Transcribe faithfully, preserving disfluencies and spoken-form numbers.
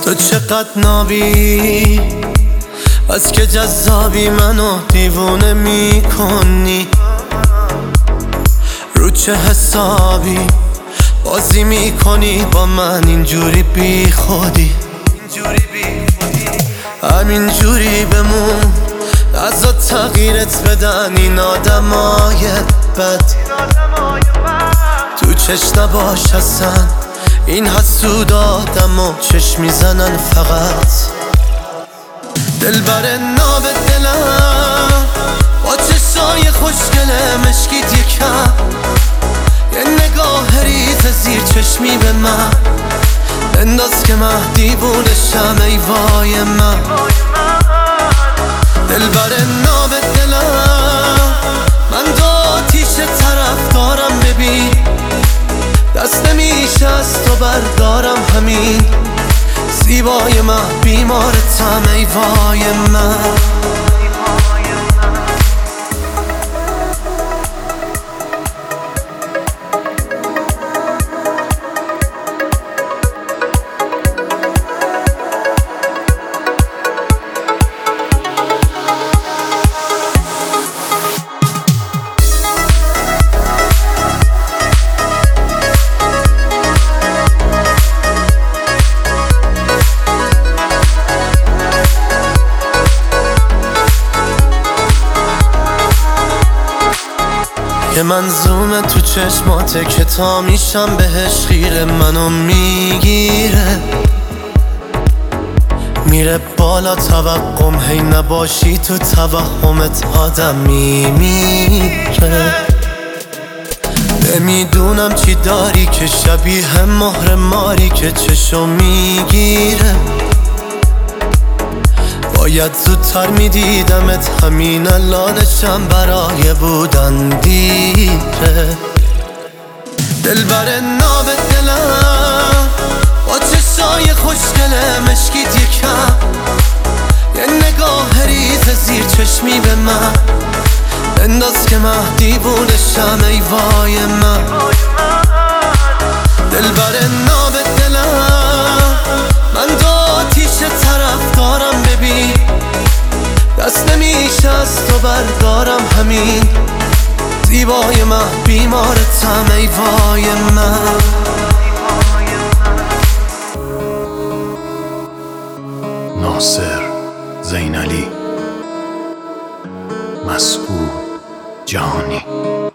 تو چقدر نابی، از که جذابی منو دیوونه میکنی. رو چه حسابی بازی میکنی با من اینجوری بی خودی؟ همینجوری بمون، از تغییرت بدن این آدمای بد. تو چشم نباش اصلا، این حسود آدم و چشم میزنن فقط. دلبر ناب دلم با چشای خوشگله مشکیت یکم، یه نگاه ریز زیر چشمی به من انداز که من دیوونشم. ای وای من دلبر ناب دلم، من دو آتیش طرف دارم ببین، دست نمیشه از تو بردارم همین. زیبای من بیمارتم ای وای من. که منظومه تو چشماته که تا میشم بهش خیره، منو میگیره میره بالا توقم، هی نباشی تو توهمت آدم میمیره. نمیدونم چی داری که شبیه مهر ماری که چشو میگیره. باید زودتر میدیدمت، همین الانشم برای بودن دیره. دلبر ناب دلم با چشای خوشگله مشکیت یکم، یه نگاه ریز زیر چشمی به من انداز که من دیوونشم. ای وای من دلبر ناب دلم، من دو آتیش طرف دارم ببین، دست نمیشه از تو بردارم همین. زیبای من بیمارتم ای وای من. ناصر زینالی، مسعود جهانی.